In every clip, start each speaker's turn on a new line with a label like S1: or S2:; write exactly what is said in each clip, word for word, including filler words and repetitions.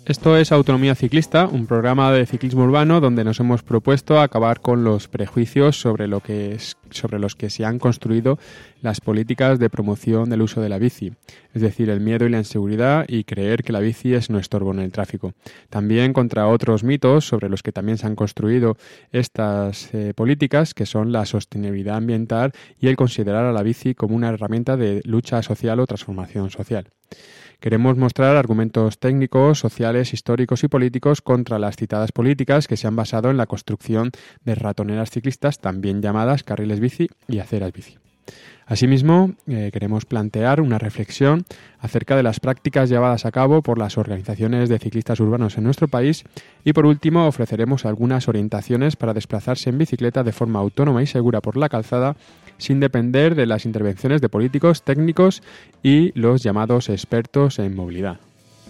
S1: Esto es Autonomía Ciclista, un programa de ciclismo urbano donde nos hemos propuesto acabar con los prejuicios sobre, lo que es, sobre los que se han construido las políticas de promoción del uso de la bici, es decir, el miedo y la inseguridad y creer que la bici es un estorbo en el tráfico. También contra otros mitos sobre los que también se han construido estas eh, políticas, que son la sostenibilidad ambiental y el considerar a la bici como una herramienta de lucha social o transformación social. Queremos mostrar argumentos técnicos, sociales, históricos y políticos contra las citadas políticas que se han basado en la construcción de ratoneras ciclistas, también llamadas carriles bici y aceras bici. Asimismo, eh, queremos plantear una reflexión acerca de las prácticas llevadas a cabo por las organizaciones de ciclistas urbanos en nuestro país y, por último, ofreceremos algunas orientaciones para desplazarse en bicicleta de forma autónoma y segura por la calzada sin depender de las intervenciones de políticos, técnicos y los llamados expertos en movilidad.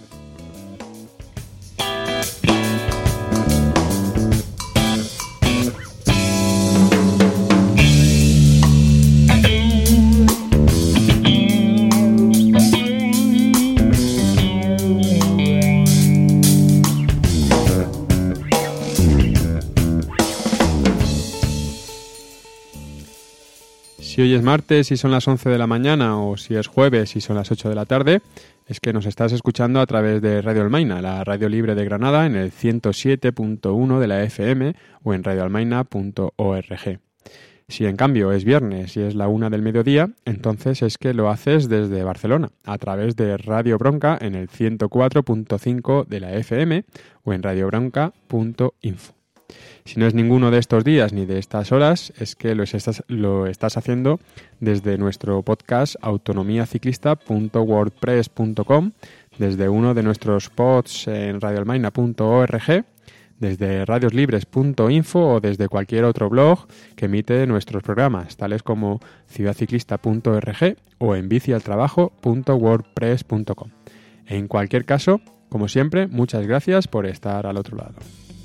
S1: Si hoy es martes y son las once de la mañana o si es jueves y son las ocho de la tarde, es que nos estás escuchando a través de Radio Almaina, la radio libre de Granada, en el ciento siete punto uno de la F M o en radio almaina punto org. Si en cambio es viernes y es la una del mediodía, entonces es que lo haces desde Barcelona, a través de Radio Bronca en el ciento cuatro punto cinco de la F M o en radio bronca punto info. Si no es ninguno de estos días ni de estas horas, es que lo estás, lo estás haciendo desde nuestro podcast autonomía ciclista punto wordpress punto com, desde uno de nuestros pods en radio almaina punto org, desde radioslibres punto info o desde cualquier otro blog que emite nuestros programas, tales como ciudad ciclista punto org o en bicialtrabajo punto wordpress punto com. En cualquier caso, como siempre, muchas gracias por estar al otro lado.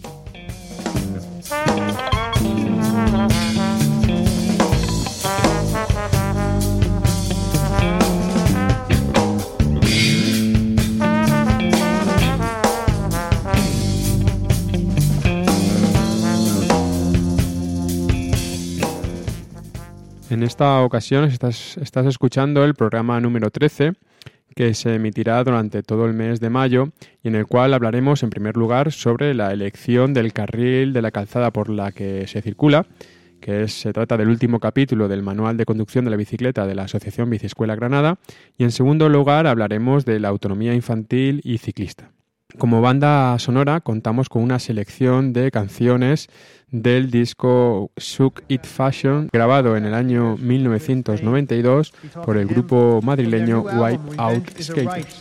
S1: En esta ocasión estás, estás escuchando el programa número trece, que se emitirá durante todo el mes de mayo y en el cual hablaremos en primer lugar sobre la elección del carril de la calzada por la que se circula, que es, se trata del último capítulo del Manual de Conducción de la Bicicleta de la Asociación Biciescuela Granada, y en segundo lugar hablaremos de la autonomía infantil y ciclista. Como banda sonora contamos con una selección de canciones del disco Shook It Fashion, grabado en el año mil novecientos noventa y dos por el grupo madrileño Wipe Out Skaters.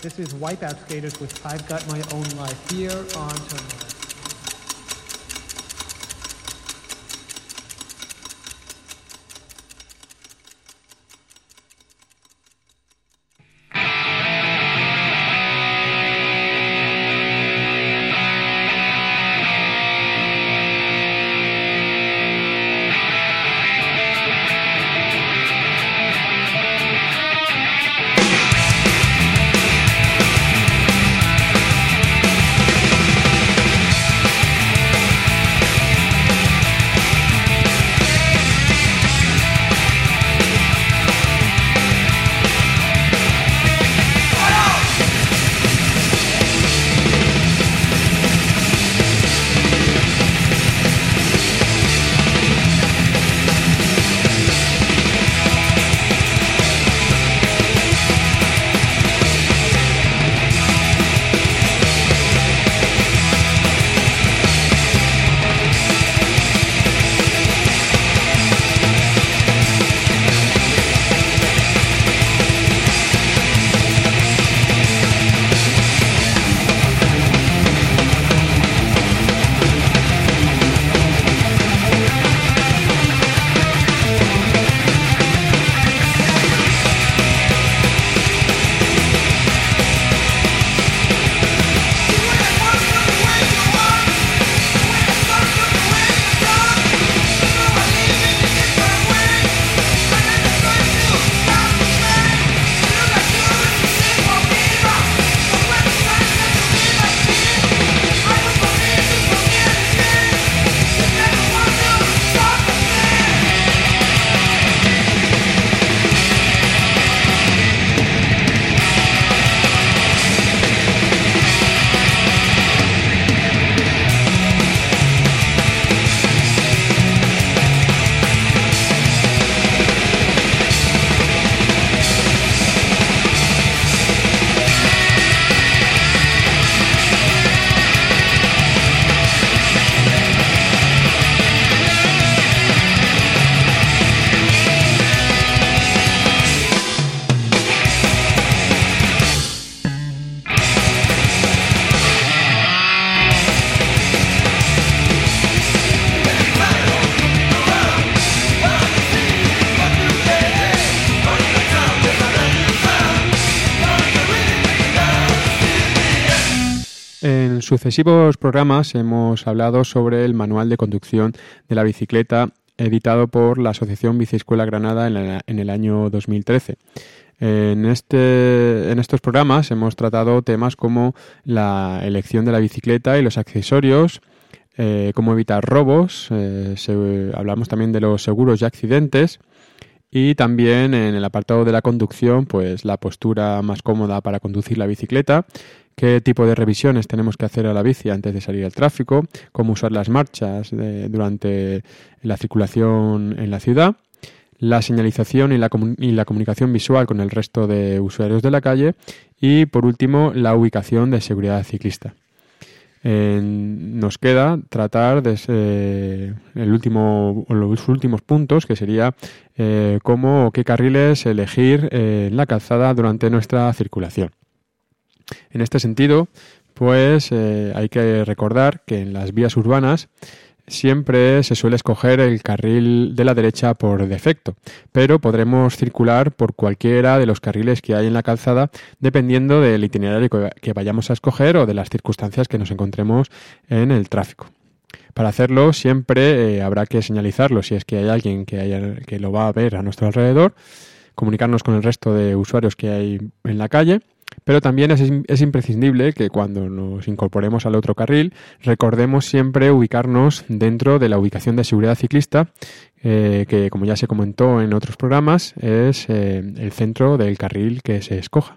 S1: En sucesivos programas hemos hablado sobre el manual de conducción de la bicicleta editado por la Asociación Biciescuela Granada en, la, en el año dos mil trece. En, este, en estos programas hemos tratado temas como la elección de la bicicleta y los accesorios, eh, cómo evitar robos, eh, se, hablamos también de los seguros y accidentes, y también en el apartado de la conducción, pues la postura más cómoda para conducir la bicicleta, qué tipo de revisiones tenemos que hacer a la bici antes de salir al tráfico, cómo usar las marchas de, durante la circulación en la ciudad, la señalización y la, comun- y la comunicación visual con el resto de usuarios de la calle y, por último, la ubicación de seguridad ciclista. Eh, nos queda tratar de eh, el último, los últimos puntos, que sería eh, cómo o qué carriles elegir eh, en la calzada durante nuestra circulación. En este sentido, pues eh, hay que recordar que en las vías urbanas siempre se suele escoger el carril de la derecha por defecto, pero podremos circular por cualquiera de los carriles que hay en la calzada dependiendo del itinerario que vayamos a escoger o de las circunstancias que nos encontremos en el tráfico. Para hacerlo siempre eh, habrá que señalizarlo si es que hay alguien que, haya, que lo va a ver a nuestro alrededor, comunicarnos con el resto de usuarios que hay en la calle. Pero también es, es imprescindible que cuando nos incorporemos al otro carril recordemos siempre ubicarnos dentro de la ubicación de seguridad ciclista, eh, que como ya se comentó en otros programas es eh, el centro del carril que se escoja.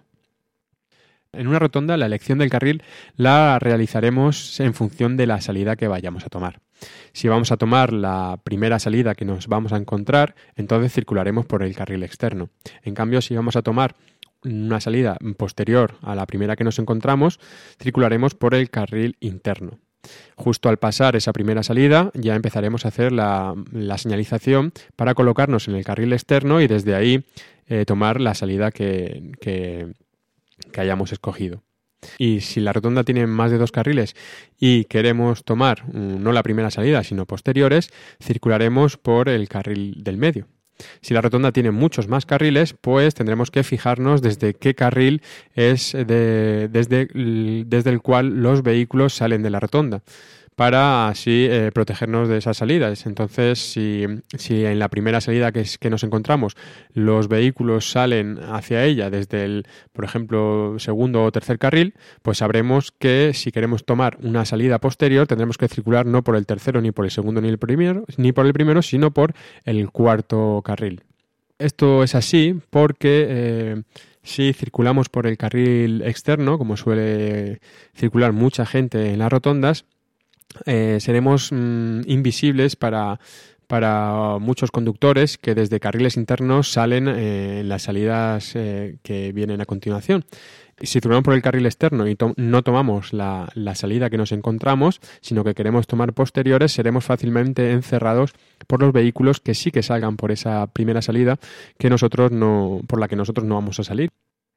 S1: En una rotonda la elección del carril la realizaremos en función de la salida que vayamos a tomar. Si vamos a tomar la primera salida que nos vamos a encontrar, entonces circularemos por el carril externo. En cambio, si vamos a tomar una salida posterior a la primera que nos encontramos, circularemos por el carril interno. Justo al pasar esa primera salida ya empezaremos a hacer la, la señalización para colocarnos en el carril externo y desde ahí eh, tomar la salida que, que, que hayamos escogido. Y si la rotonda tiene más de dos carriles y queremos tomar no la primera salida sino posteriores, circularemos por el carril del medio. Si la rotonda tiene muchos más carriles, pues tendremos que fijarnos desde qué carril es de, desde, desde el cual los vehículos salen de la rotonda, para así eh, protegernos de esas salidas. Entonces, si, si en la primera salida que, es, que nos encontramos los vehículos salen hacia ella desde el, por ejemplo, segundo o tercer carril, pues sabremos que si queremos tomar una salida posterior tendremos que circular no por el tercero, ni por el segundo, ni el primero, ni por el primero, sino por el cuarto carril. Esto es así porque eh, si circulamos por el carril externo, como suele circular mucha gente en las rotondas, Eh, seremos mm, invisibles para, para muchos conductores que desde carriles internos salen eh, en las salidas eh, que vienen a continuación. Si circulamos por el carril externo y to- no tomamos la, la salida que nos encontramos, sino que queremos tomar posteriores, seremos fácilmente encerrados por los vehículos que sí que salgan por esa primera salida que nosotros no, por la que nosotros no vamos a salir.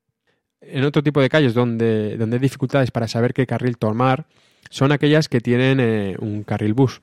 S1: En otro tipo de calles donde, donde hay dificultades para saber qué carril tomar, son aquellas que tienen eh, un carril bus.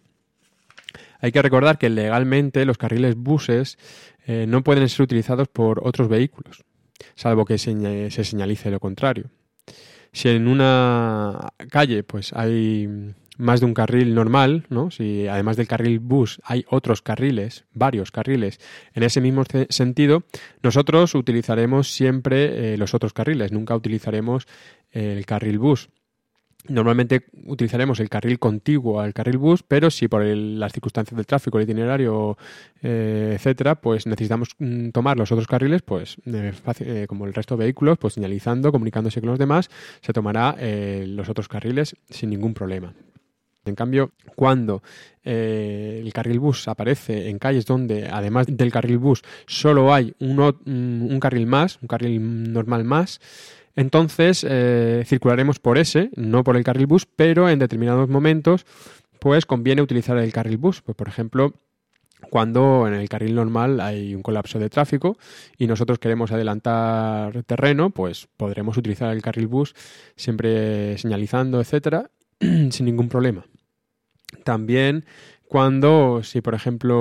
S1: Hay que recordar que legalmente los carriles buses eh, no pueden ser utilizados por otros vehículos, salvo que se, se señalice lo contrario. Si en una calle pues hay más de un carril normal, ¿no? Si además del carril bus hay otros carriles, varios carriles, en ese mismo sentido, nosotros utilizaremos siempre eh, los otros carriles, nunca utilizaremos el carril bus. Normalmente utilizaremos el carril contiguo al carril bus, pero si por el, las circunstancias del tráfico, el itinerario, eh, etcétera, pues necesitamos mm, tomar los otros carriles, pues eh, fácil, eh, como el resto de vehículos, pues señalizando, comunicándose con los demás, se tomará eh, los otros carriles sin ningún problema. En cambio, cuando eh, el carril bus aparece en calles donde, además del carril bus, solo hay uno, un, un carril más, un carril normal más, entonces eh, circularemos por ese, no por el carril bus, pero en determinados momentos pues conviene utilizar el carril bus. Pues, por ejemplo, cuando en el carril normal hay un colapso de tráfico y nosotros queremos adelantar terreno, pues podremos utilizar el carril bus siempre señalizando, etcétera, sin ningún problema. También cuando, si por ejemplo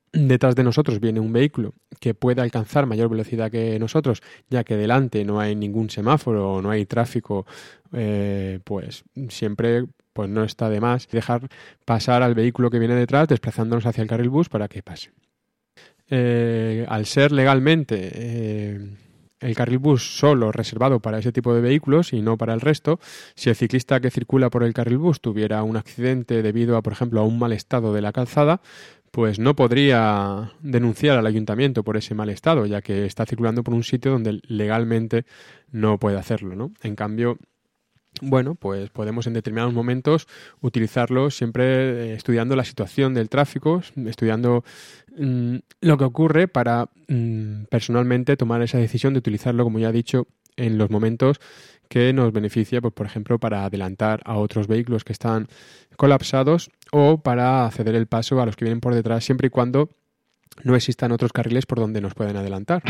S1: detrás de nosotros viene un vehículo que puede alcanzar mayor velocidad que nosotros, ya que delante no hay ningún semáforo o no hay tráfico, eh, pues siempre pues no está de más dejar pasar al vehículo que viene detrás, desplazándonos hacia el carril bus para que pase. Eh, al ser legalmente eh, el carril bus solo reservado para ese tipo de vehículos y no para el resto, si el ciclista que circula por el carril bus tuviera un accidente debido a, por ejemplo, a un mal estado de la calzada, pues no podría denunciar al ayuntamiento por ese mal estado, ya que está circulando por un sitio donde legalmente no puede hacerlo, ¿no? En cambio, bueno, pues podemos en determinados momentos utilizarlo siempre eh, estudiando la situación del tráfico, estudiando mmm, lo que ocurre para mmm, personalmente tomar esa decisión de utilizarlo, como ya he dicho, en los momentos que nos beneficia, pues, por ejemplo, para adelantar a otros vehículos que están colapsados o para ceder el paso a los que vienen por detrás, siempre y cuando no existan otros carriles por donde nos pueden adelantar.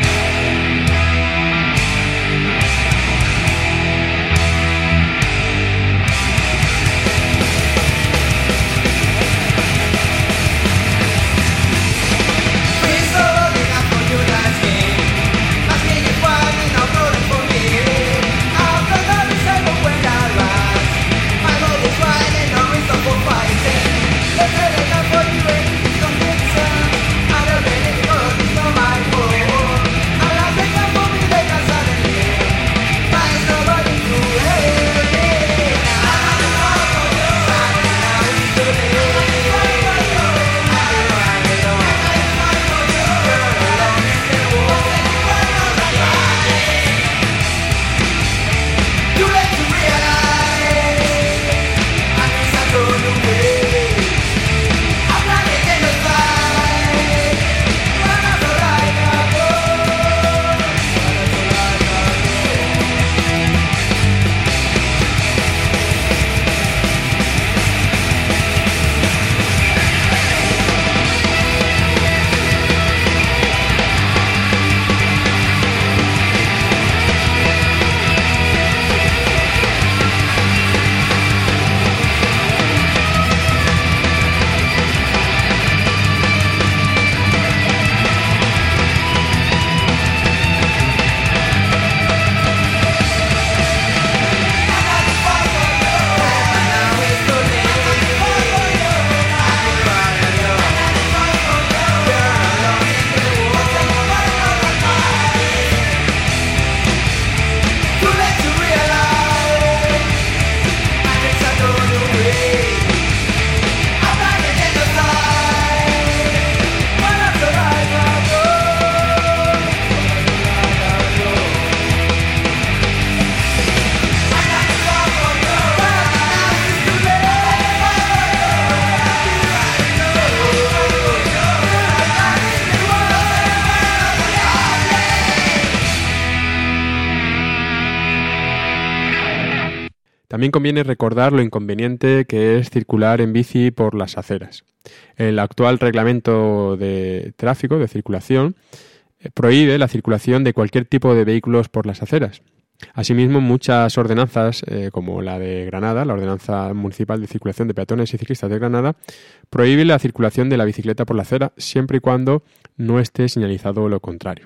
S1: También conviene recordar lo inconveniente que es circular en bici por las aceras. El actual reglamento de tráfico, de circulación, prohíbe la circulación de cualquier tipo de vehículos por las aceras. Asimismo, muchas ordenanzas, eh, como la de Granada, la Ordenanza Municipal de Circulación de Peatones y Ciclistas de Granada, prohíbe la circulación de la bicicleta por la acera siempre y cuando no esté señalizado lo contrario.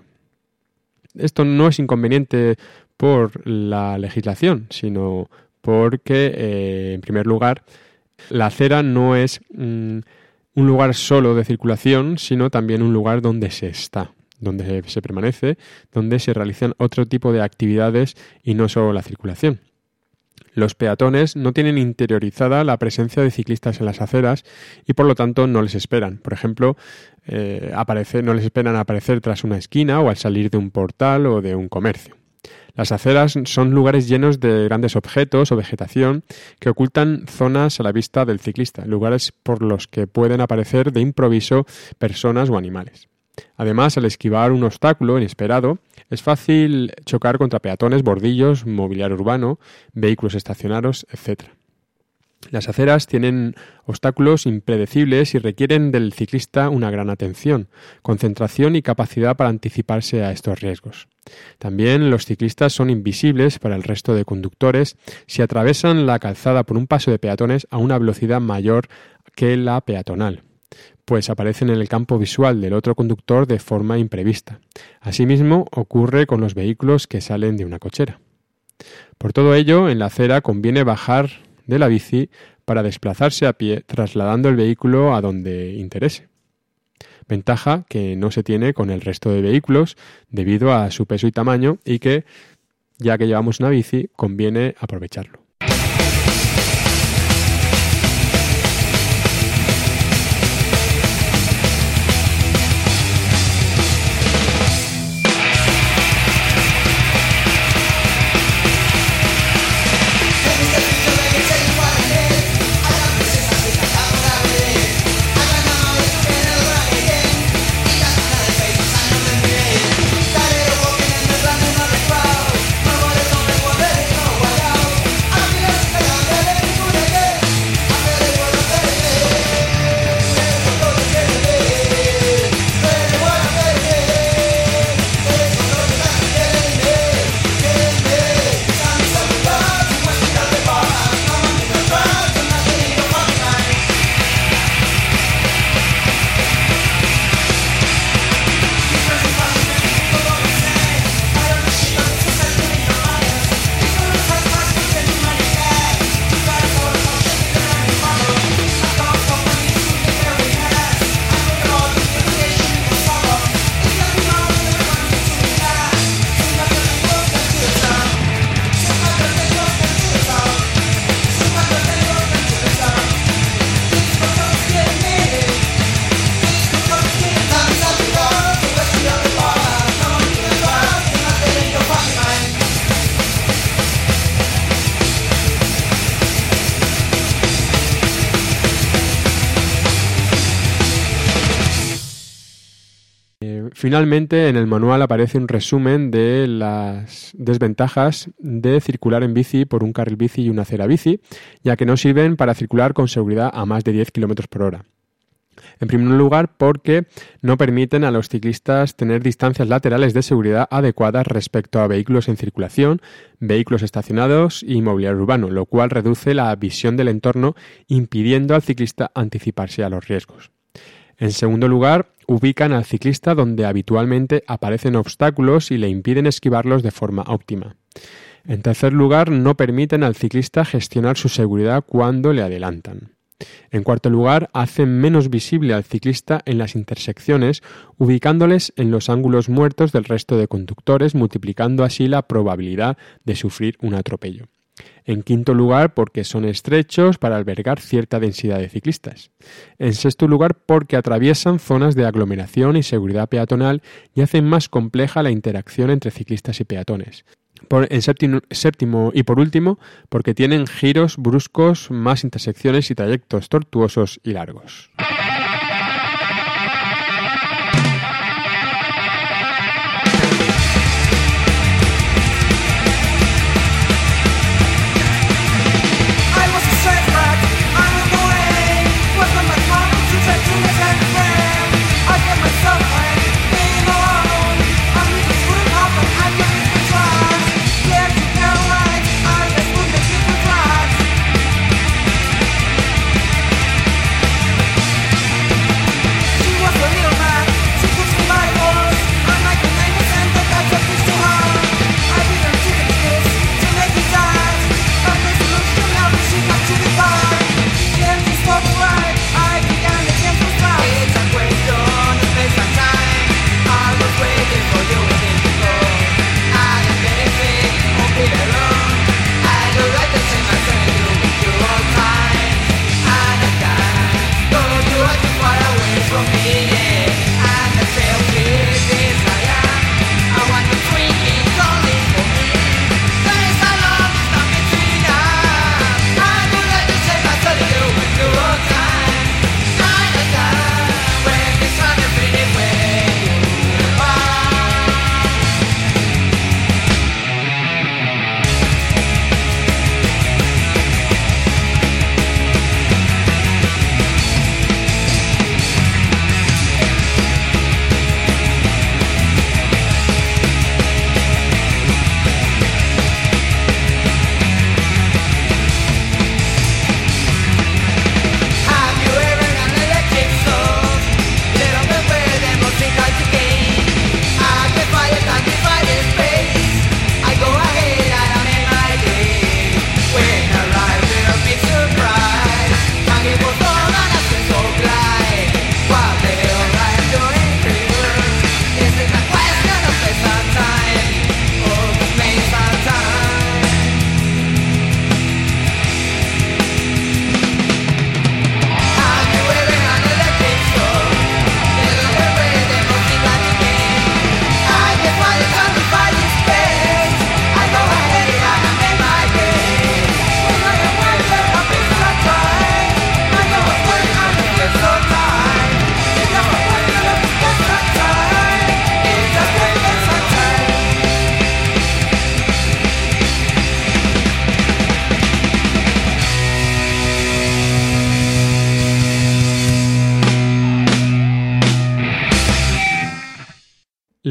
S1: Esto no es inconveniente por la legislación, sino porque, eh, en primer lugar, la acera no es mm, un lugar solo de circulación, sino también un lugar donde se está, donde se permanece, donde se realizan otro tipo de actividades y no solo la circulación. Los peatones no tienen interiorizada la presencia de ciclistas en las aceras y por lo tanto no les esperan. Por ejemplo, eh, aparece, no les esperan aparecer tras una esquina o al salir de un portal o de un comercio. Las aceras son lugares llenos de grandes objetos o vegetación que ocultan zonas a la vista del ciclista, lugares por los que pueden aparecer de improviso personas o animales. Además, al esquivar un obstáculo inesperado, es fácil chocar contra peatones, bordillos, mobiliario urbano, vehículos estacionados, etcétera. Las aceras tienen obstáculos impredecibles y requieren del ciclista una gran atención, concentración y capacidad para anticiparse a estos riesgos. También los ciclistas son invisibles para el resto de conductores si atravesan la calzada por un paso de peatones a una velocidad mayor que la peatonal. pues aparecen en el campo visual del otro conductor de forma imprevista. Asimismo, ocurre con los vehículos que salen de una cochera. Por todo ello, en la acera conviene bajar de la bici para desplazarse a pie, trasladando el vehículo a donde interese. Ventaja que no se tiene con el resto de vehículos debido a su peso y tamaño y que, ya que llevamos una bici, conviene aprovecharlo. Finalmente, en el manual aparece un resumen de las desventajas de circular en bici por un carril bici y una acera bici, ya que no sirven para circular con seguridad a más de diez kilómetros por hora. En primer lugar, porque no permiten a los ciclistas tener distancias laterales de seguridad adecuadas respecto a vehículos en circulación, vehículos estacionados y mobiliario urbano, lo cual reduce la visión del entorno, impidiendo al ciclista anticiparse a los riesgos. En segundo lugar, ubican al ciclista donde habitualmente aparecen obstáculos y le impiden esquivarlos de forma óptima. En tercer lugar, no permiten al ciclista gestionar su seguridad cuando le adelantan. En cuarto lugar, hacen menos visible al ciclista en las intersecciones, ubicándoles en los ángulos muertos del resto de conductores, multiplicando así la probabilidad de sufrir un atropello. En quinto lugar, porque son estrechos para albergar cierta densidad de ciclistas. En sexto lugar, porque atraviesan zonas de aglomeración y seguridad peatonal y hacen más compleja la interacción entre ciclistas y peatones. Por, en séptimo, séptimo y por último, porque tienen giros bruscos, más intersecciones y trayectos tortuosos y largos.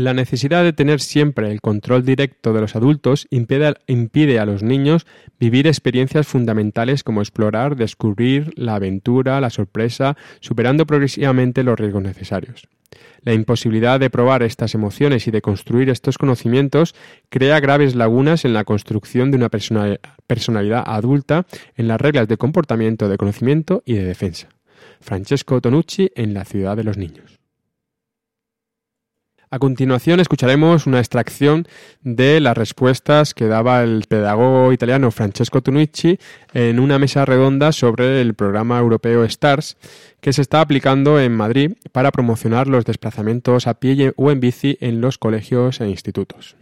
S1: La necesidad de tener siempre el control directo de los adultos impide, impide a los niños vivir experiencias fundamentales como explorar, descubrir, la aventura, la sorpresa, superando progresivamente los riesgos necesarios. La imposibilidad de probar estas emociones y de construir estos conocimientos crea graves lagunas en la construcción de una persona, personalidad adulta en las reglas de comportamiento, de conocimiento y de defensa. Francesco Tonucci en La ciudad de los niños. A continuación escucharemos una extracción de las respuestas que daba el pedagogo italiano Francesco Tonucci en una mesa redonda sobre el programa europeo STARS que se está aplicando en Madrid para promocionar los desplazamientos a pie o en bici en los colegios e institutos.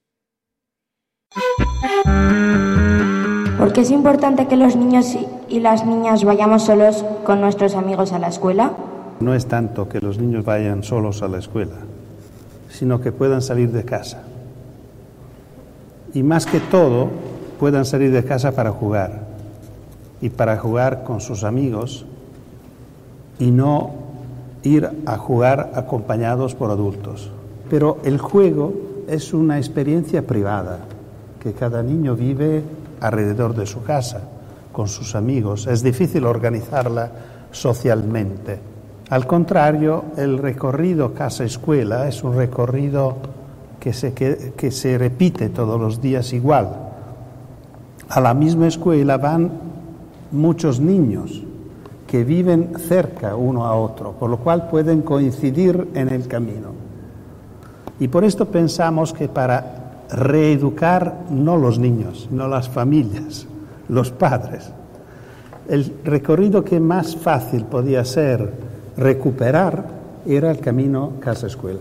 S2: ¿Por qué es importante que los niños y las niñas vayamos solos con nuestros amigos a la escuela?
S3: No es tanto que los niños vayan solos a la escuela, sino que puedan salir de casa. Y más que todo, puedan salir de casa para jugar. Y para jugar con sus amigos y no ir a jugar acompañados por adultos. Pero el juego es una experiencia privada que cada niño vive alrededor de su casa, con sus amigos. Es difícil organizarla socialmente. Al contrario, el recorrido casa-escuela es un recorrido que se, que, que se repite todos los días igual. A la misma escuela van muchos niños que viven cerca uno a otro, por lo cual pueden coincidir en el camino. Y por esto pensamos que para reeducar no los niños, no las familias, los padres, el recorrido que más fácil podía ser recuperar era el camino casa-escuela.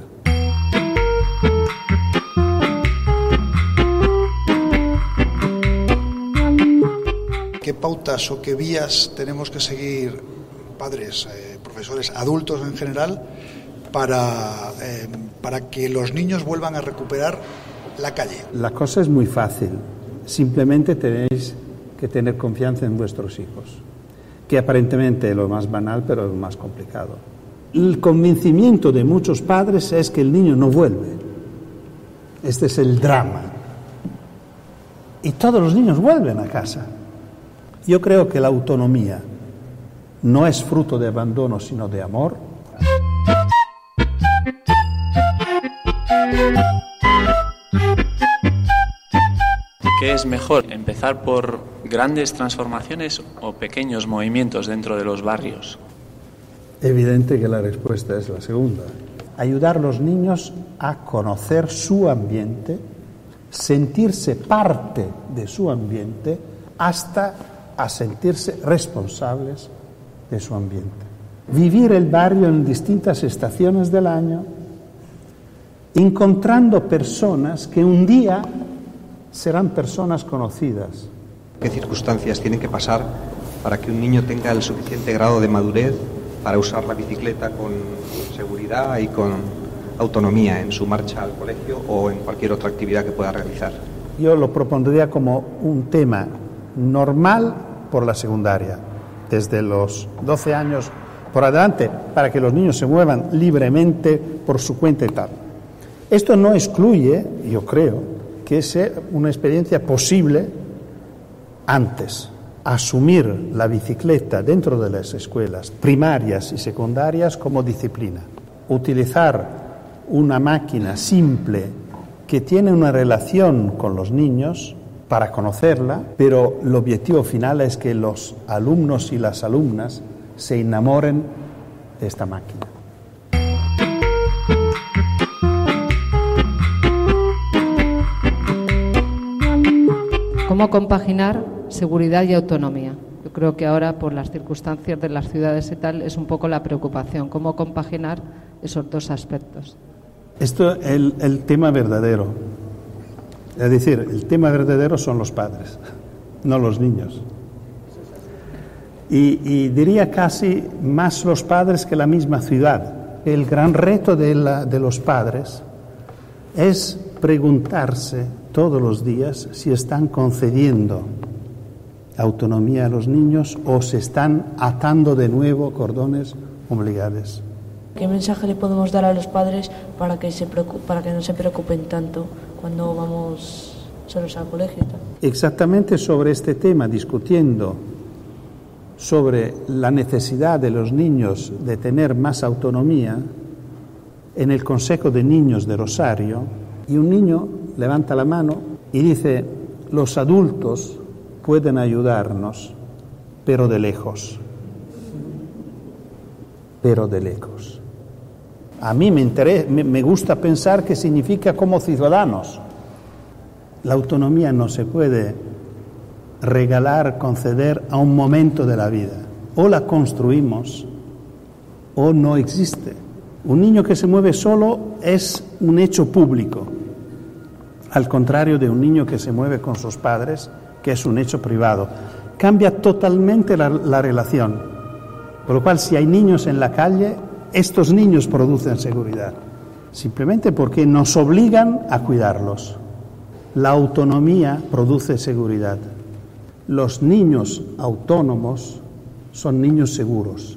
S4: ¿Qué pautas o qué vías tenemos que seguir padres, eh, profesores, adultos en general, para, eh, para que los niños vuelvan a recuperar la calle?
S3: La cosa es muy fácil. Simplemente tenéis que tener confianza en vuestros hijos, que aparentemente es lo más banal, pero es lo más complicado. El convencimiento de muchos padres es que el niño no vuelve. Este es el drama. Y todos los niños vuelven a casa. Yo creo que la autonomía no es fruto de abandono, sino de amor.
S5: ¿Qué es mejor, empezar por grandes transformaciones o pequeños movimientos dentro de los barrios?
S3: Evidente que la respuesta es la segunda. Ayudar a los niños a conocer su ambiente, sentirse parte de su ambiente, hasta a sentirse responsables de su ambiente. Vivir el barrio en distintas estaciones del año, encontrando personas que un día serán personas conocidas.
S6: ¿Qué circunstancias tienen que pasar para que un niño tenga el suficiente grado de madurez para usar la bicicleta con seguridad y con autonomía en su marcha al colegio o en cualquier otra actividad que pueda realizar?
S3: Yo lo propondría como un tema normal por la secundaria, desde los doce años por adelante, para que los niños se muevan libremente por su cuenta y tal. Esto no excluye, yo creo, que sea una experiencia posible antes. Asumir la bicicleta dentro de las escuelas primarias y secundarias como disciplina. Utilizar una máquina simple que tiene una relación con los niños para conocerla, pero el objetivo final es que los alumnos y las alumnas se enamoren de esta máquina.
S7: ¿Cómo compaginar seguridad y autonomía? Yo creo que ahora, por las circunstancias de las ciudades y tal, es un poco la preocupación. ¿Cómo compaginar esos dos aspectos?
S3: Esto es el, el tema verdadero. Es decir, el tema verdadero son los padres, no los niños. Y, y diría casi más los padres que la misma ciudad. El gran reto de, la, de los padres es preguntarse todos los días si están concediendo autonomía a los niños o se están atando de nuevo cordones umbilicales.
S8: ¿Qué mensaje le podemos dar a los padres para que, se preocup- para que no se preocupen tanto cuando vamos solos al colegio y tal?
S3: Exactamente sobre este tema, discutiendo sobre la necesidad de los niños de tener más autonomía, en el Consejo de Niños de Rosario, y un niño levanta la mano y dice: los adultos pueden ayudarnos, pero de lejos. Pero de lejos. A mí me, interesa, me, me gusta pensar qué significa como ciudadanos. La autonomía no se puede regalar, conceder a un momento de la vida. O la construimos o no existe. Un niño que se mueve solo es un hecho público, al contrario de un niño que se mueve con sus padres, que es un hecho privado. Cambia totalmente la, la relación. Por lo cual, si hay niños en la calle, estos niños producen seguridad, simplemente porque nos obligan a cuidarlos. La autonomía produce seguridad. Los niños autónomos son niños seguros.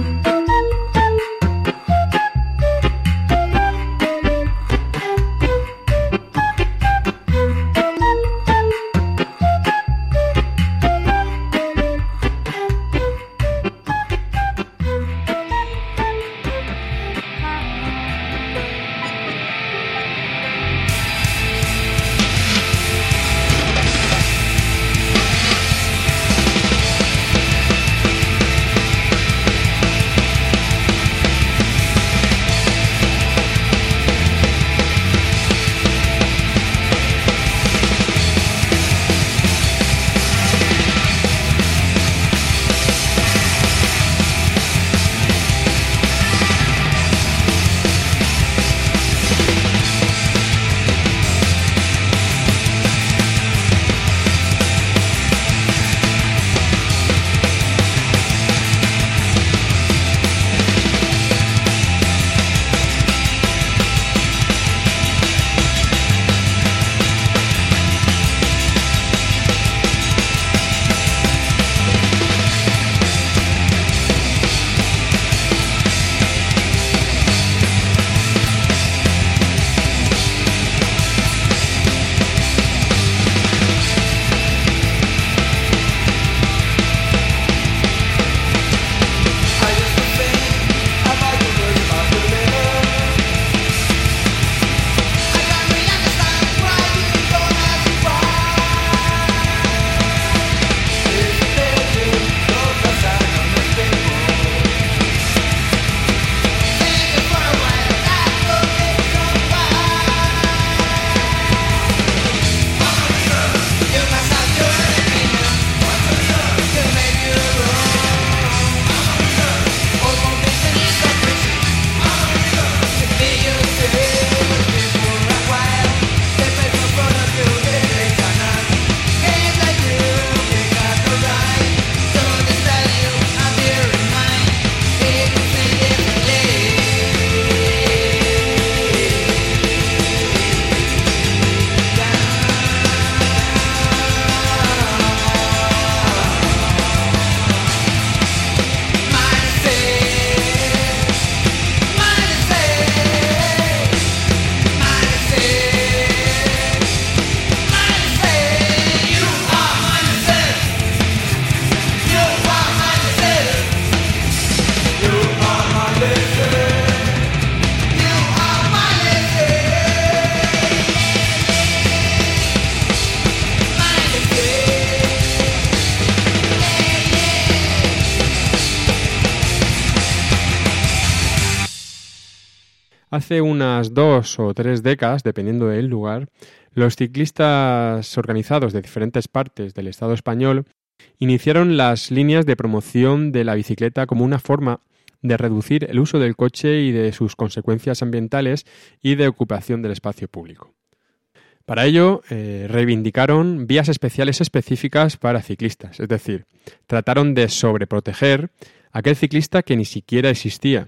S1: Hace unas dos o tres décadas, dependiendo del lugar, los ciclistas organizados de diferentes partes del Estado español iniciaron las líneas de promoción de la bicicleta como una forma de reducir el uso del coche y de sus consecuencias ambientales y de ocupación del espacio público. Para ello, eh, reivindicaron vías especiales específicas para ciclistas, es decir, trataron de sobreproteger a aquel ciclista que ni siquiera existía.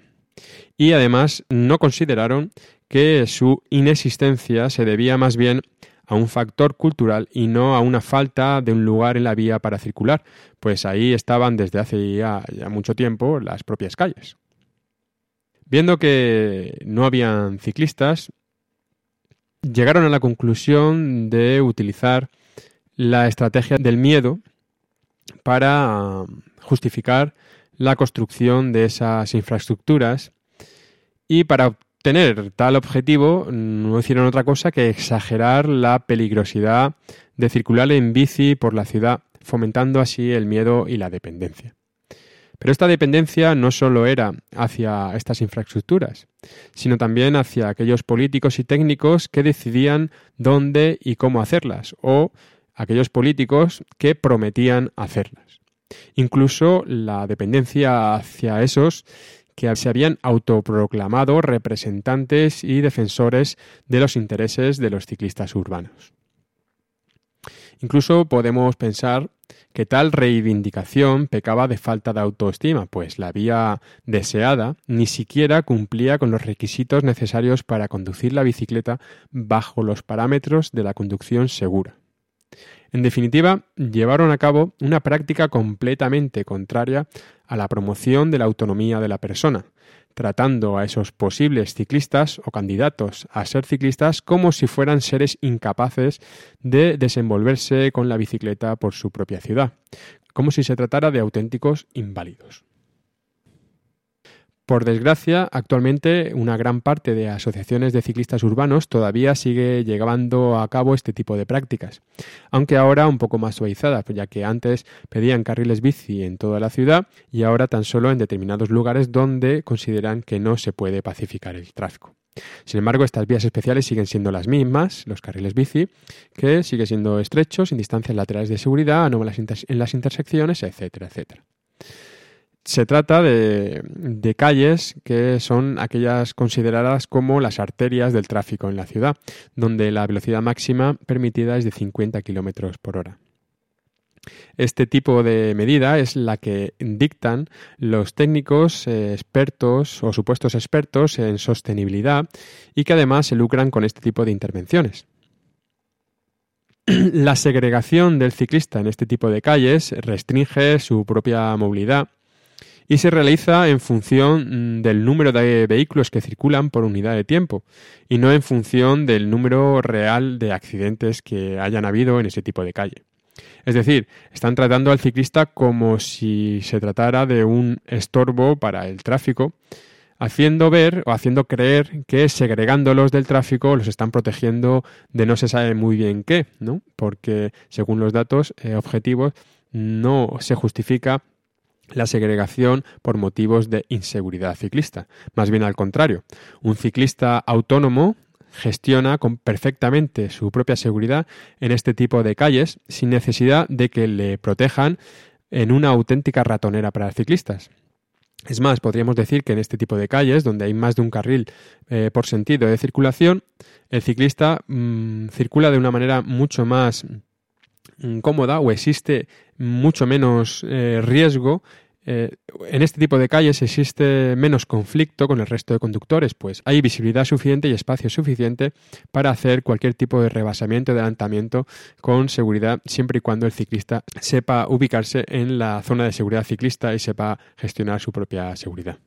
S1: Y además no consideraron que su inexistencia se debía más bien a un factor cultural y no a una falta de un lugar en la vía para circular, pues ahí estaban desde hace ya, ya mucho tiempo las propias calles. Viendo que no habían ciclistas, llegaron a la conclusión de utilizar la estrategia del miedo para justificar la construcción de esas infraestructuras, y para obtener tal objetivo no hicieron otra cosa que exagerar la peligrosidad de circular en bici por la ciudad, fomentando así el miedo y la dependencia. Pero esta dependencia no solo era hacia estas infraestructuras, sino también hacia aquellos políticos y técnicos que decidían dónde y cómo hacerlas, o aquellos políticos que prometían hacerlas. Incluso la dependencia hacia esos que se habían autoproclamado representantes y defensores de los intereses de los ciclistas urbanos. Incluso podemos pensar que tal reivindicación pecaba de falta de autoestima, pues la vía deseada ni siquiera cumplía con los requisitos necesarios para conducir la bicicleta bajo los parámetros de la conducción segura. En definitiva, llevaron a cabo una práctica completamente contraria a la promoción de la autonomía de la persona, tratando a esos posibles ciclistas o candidatos a ser ciclistas como si fueran seres incapaces de desenvolverse con la bicicleta por su propia ciudad, como si se tratara de auténticos inválidos. Por desgracia, actualmente una gran parte de asociaciones de ciclistas urbanos todavía sigue llevando a cabo este tipo de prácticas, aunque ahora un poco más suavizadas, ya que antes pedían carriles bici en toda la ciudad y ahora tan solo en determinados lugares donde consideran que no se puede pacificar el tráfico. Sin embargo, estas vías especiales siguen siendo las mismas, los carriles bici, que siguen siendo estrechos, sin distancias laterales de seguridad, anómalas en las intersecciones, etcétera, etcétera. Se trata de, de calles que son aquellas consideradas como las arterias del tráfico en la ciudad, donde la velocidad máxima permitida es de cincuenta kilómetros por hora. Este tipo de medida es la que dictan los técnicos eh, expertos o supuestos expertos en sostenibilidad y que además se lucran con este tipo de intervenciones. La segregación del ciclista en este tipo de calles restringe su propia movilidad y se realiza en función del número de vehículos que circulan por unidad de tiempo y no en función del número real de accidentes que hayan habido en ese tipo de calle. Es decir, están tratando al ciclista como si se tratara de un estorbo para el tráfico, haciendo ver o haciendo creer que segregándolos del tráfico los están protegiendo de no se sabe muy bien qué, ¿no? Porque según los datos eh, objetivos no se justifica la segregación por motivos de inseguridad ciclista. Más bien al contrario, un ciclista autónomo gestiona con perfectamente su propia seguridad en este tipo de calles sin necesidad de que le protejan en una auténtica ratonera para ciclistas. Es más, podríamos decir que en este tipo de calles, donde hay más de un carril eh, por sentido de circulación, el ciclista mmm, circula de una manera mucho más mmm, cómoda o existe mucho menos eh, riesgo. Eh, en este tipo de calles existe menos conflicto con el resto de conductores, pues hay visibilidad suficiente y espacio suficiente para hacer cualquier tipo de rebasamiento o adelantamiento con seguridad, siempre y cuando el ciclista sepa ubicarse en la zona de seguridad ciclista y sepa gestionar su propia seguridad.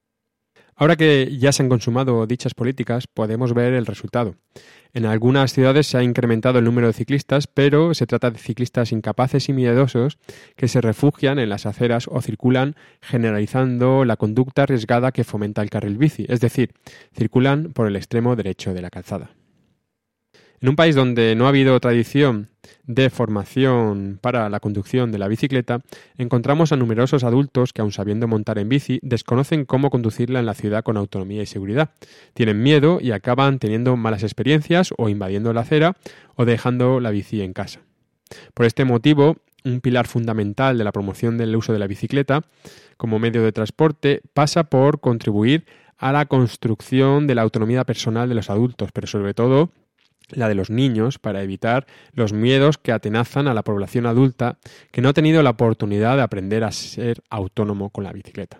S1: Ahora que ya se han consumado dichas políticas, podemos ver el resultado. En algunas ciudades se ha incrementado el número de ciclistas, pero se trata de ciclistas incapaces y miedosos que se refugian en las aceras o circulan generalizando la conducta arriesgada que fomenta el carril bici, es decir, circulan por el extremo derecho de la calzada. En un país donde no ha habido tradición de formación para la conducción de la bicicleta, encontramos a numerosos adultos que, aun sabiendo montar en bici, desconocen cómo conducirla en la ciudad con autonomía y seguridad. Tienen miedo y acaban teniendo malas experiencias o invadiendo la acera o dejando la bici en casa. Por este motivo, un pilar fundamental de la promoción del uso de la bicicleta como medio de transporte pasa por contribuir a la construcción de la autonomía personal de los adultos, pero sobre todo la de los niños, para evitar los miedos que atenazan a la población adulta que no ha tenido la oportunidad de aprender a ser autónomo con la bicicleta.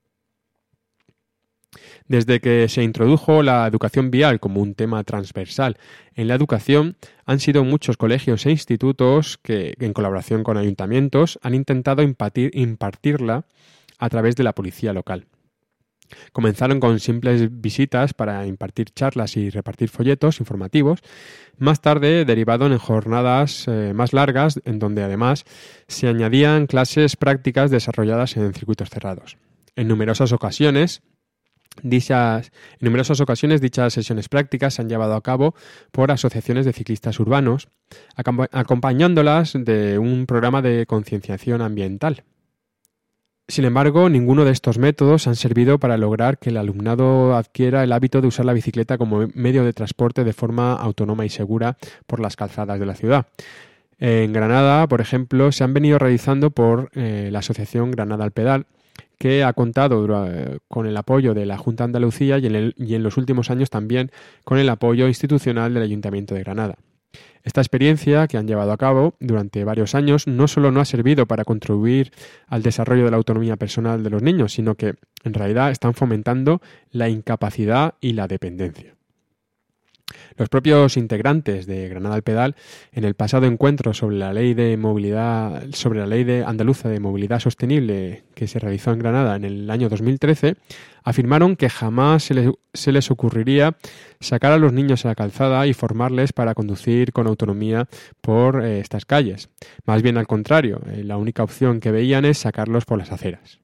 S1: Desde que se introdujo la educación vial como un tema transversal en la educación, han sido muchos colegios e institutos que, en colaboración con ayuntamientos, han intentado impartir, impartirla a través de la policía local. Comenzaron con simples visitas para impartir charlas y repartir folletos informativos, más tarde derivaron en jornadas eh, más largas, en donde además se añadían clases prácticas desarrolladas en circuitos cerrados. En numerosas ocasiones, dichas, en numerosas ocasiones dichas sesiones prácticas se han llevado a cabo por asociaciones de ciclistas urbanos, acompañándolas de un programa de concienciación ambiental. Sin embargo, ninguno de estos métodos han servido para lograr que el alumnado adquiera el hábito de usar la bicicleta como medio de transporte de forma autónoma y segura por las calzadas de la ciudad. En Granada, por ejemplo, se han venido realizando por eh, la asociación Granada al Pedal, que ha contado eh, con el apoyo de la Junta de Andalucía y en, el, y en los últimos años también con el apoyo institucional del Ayuntamiento de Granada. Esta experiencia que han llevado a cabo durante varios años no solo no ha servido para contribuir al desarrollo de la autonomía personal de los niños, sino que en realidad están fomentando la incapacidad y la dependencia. Los propios integrantes de Granada al Pedal, en el pasado encuentro sobre la ley de movilidad, sobre la ley de andaluza de movilidad sostenible que se realizó en Granada en el año dos mil trece, afirmaron que jamás se les, se les ocurriría sacar a los niños a la calzada y formarles para conducir con autonomía por eh, estas calles. Más bien al contrario, eh, la única opción que veían es sacarlos por las aceras.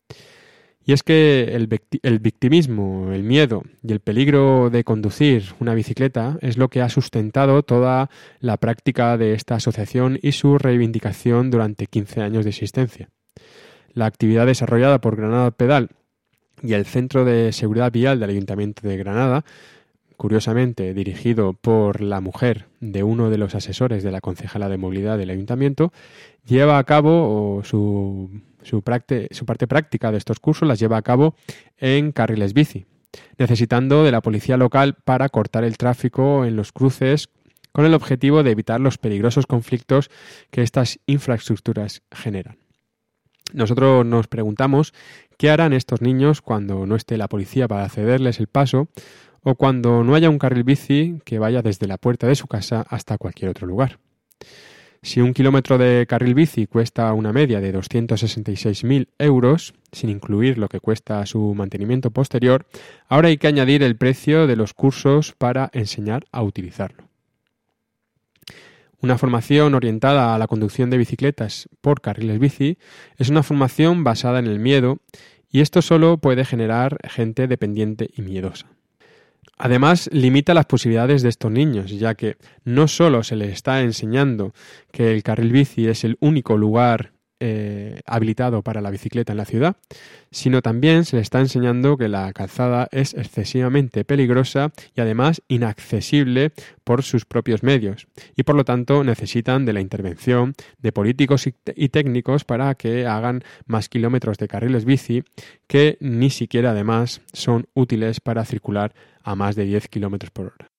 S1: Y es que el, el victimismo, el miedo y el peligro de conducir una bicicleta es lo que ha sustentado toda la práctica de esta asociación y su reivindicación durante quince años de existencia. La actividad desarrollada por Granada al Pedal y el Centro de Seguridad Vial del Ayuntamiento de Granada, curiosamente dirigido por la mujer de uno de los asesores de la concejala de movilidad del Ayuntamiento, lleva a cabo su... Su, prácti- su parte práctica de estos cursos las lleva a cabo en carriles bici, necesitando de la policía local para cortar el tráfico en los cruces con el objetivo de evitar los peligrosos conflictos que estas infraestructuras generan. Nosotros nos preguntamos qué harán estos niños cuando no esté la policía para cederles el paso o cuando no haya un carril bici que vaya desde la puerta de su casa hasta cualquier otro lugar. Si un kilómetro de carril bici cuesta una media de doscientos sesenta y seis mil euros, sin incluir lo que cuesta su mantenimiento posterior, ahora hay que añadir el precio de los cursos para enseñar a utilizarlo. Una formación orientada a la conducción de bicicletas por carriles bici es una formación basada en el miedo y esto solo puede generar gente dependiente y miedosa. Además, limita las posibilidades de estos niños, ya que no solo se les está enseñando que el carril bici es el único lugar eh, habilitado para la bicicleta en la ciudad, sino también se les está enseñando que la calzada es excesivamente peligrosa y además inaccesible por sus propios medios, y por lo tanto necesitan de la intervención de políticos y, y técnicos para que hagan más kilómetros de carriles bici que ni siquiera además son útiles para circular a más de diez kilómetros por hora.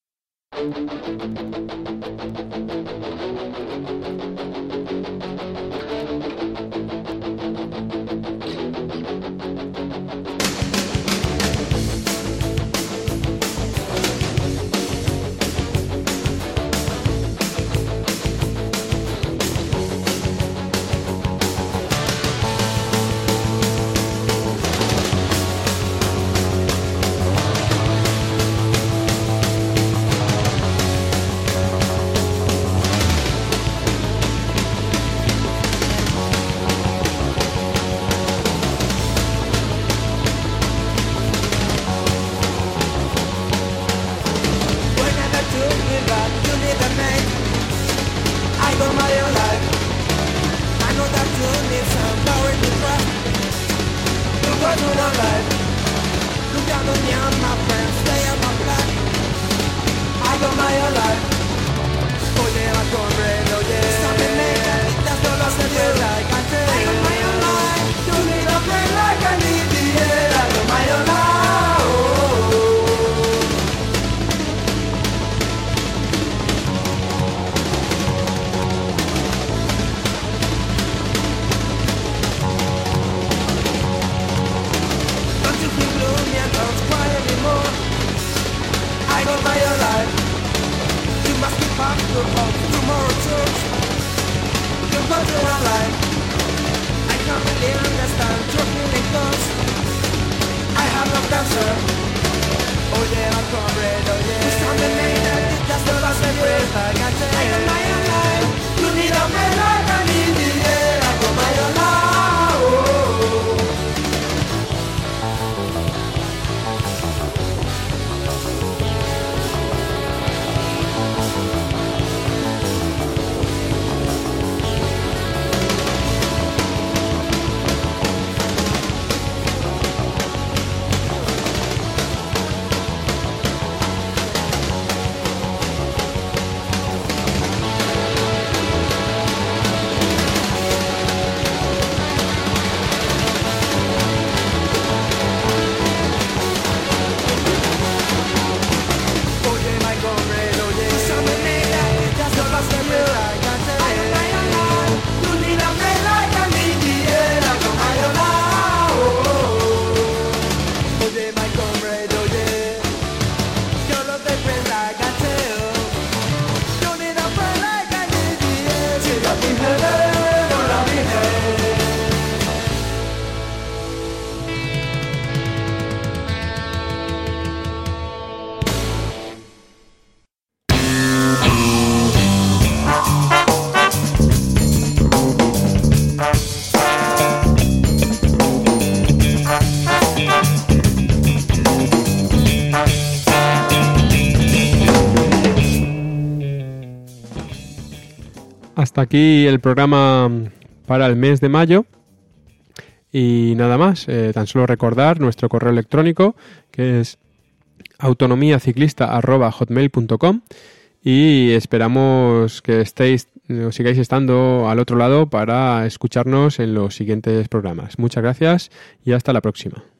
S9: cancer. Oye, my comrade, oye, usame nena, que esto va a ser fuerza, gante. Ay, ay, ay, ay, tú mira, me la canidillera, como yo la, oh.
S1: Hasta aquí el programa para el mes de mayo y nada más, eh, tan solo recordar nuestro correo electrónico que es autonomiaciclista arroba hotmail punto com y esperamos que estéis o sigáis estando al otro lado para escucharnos en los siguientes programas. Muchas gracias y hasta la próxima.